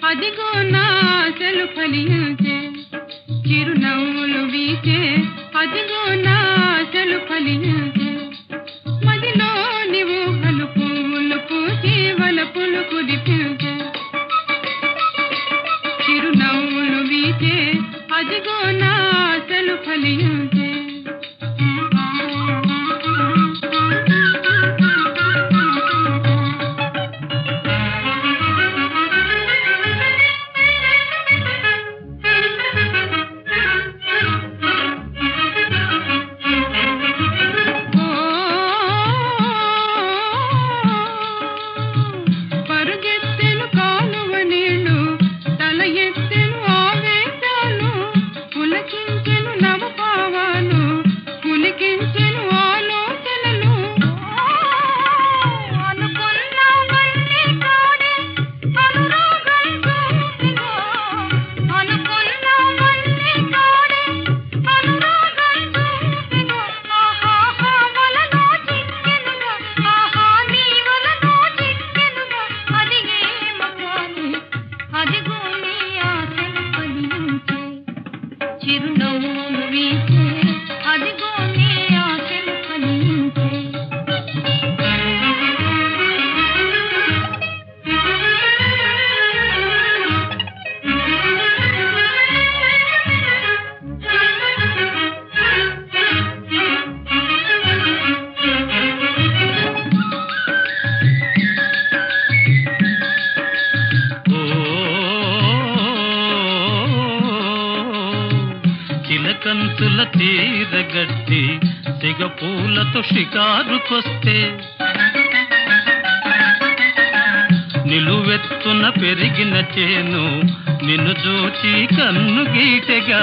అదిగో నా ఆశలు ఫలించే చిరునవ్వులు వీచే అదిగో నా ఆశలు ఫలించే మదిలోని ఊహలు పువ్వులు పూచి వలపులు కుదిపించే చిరునవ్వులు వీచే అదిగో నా ఆశలు ఫలించే చిరునవ్వులు వీచే అదిగో నీ ఆశలు ఫలించే చిలకంతుల తీరగట్టి సిగ పూలతో షికారుకొస్తే నిలువెత్తున పెరిగిన చేను నిన్ను చూచి కన్ను గీటెగా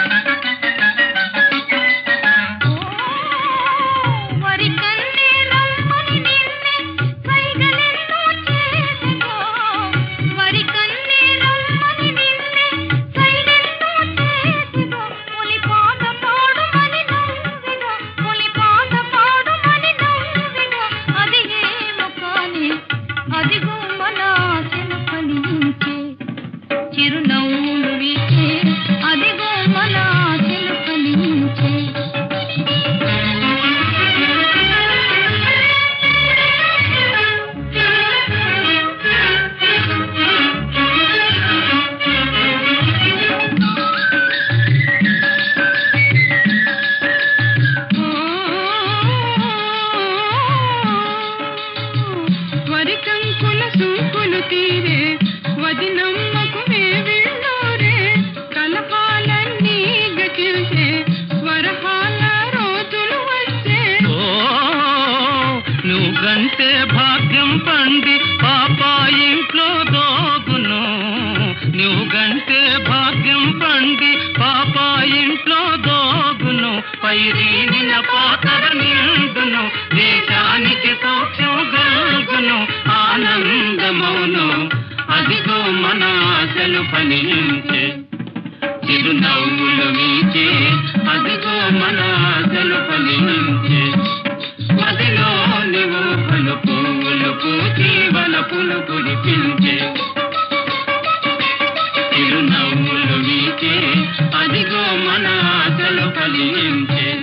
అదిగో మన ఆశలు ఫలించే చిరునవ్వులు వీచే అదిగో మన ఆశలు ఫలించే వరికంకుల సూకులు తీరే వదినమ్మకు వేవిళ్ళోరే కలహాలన్నీ గతించే వరహాల రోజులు వచ్చే నువ్వు గంటే భాగ్యం పండి పాపా ఇంట్లో దోగును నువ్వు గంటే భాగ్యం పండి పాపా ఇంట్లో దోగును పైరి నిన్న పాతర నిండును దేశానికి సౌఖ్యం గల్గును ఆనందమౌను అదిగో మన ఆశలు ఫలించే చిరునవ్వులు వీచే అదిగో మన ఆశలు ఫలించే మదిలో ఊహలు పువ్వులు పూచి వలపులు కురిపించే చిరునవ్వులు వీచే అదిగో మన ఆశలు ఫలించే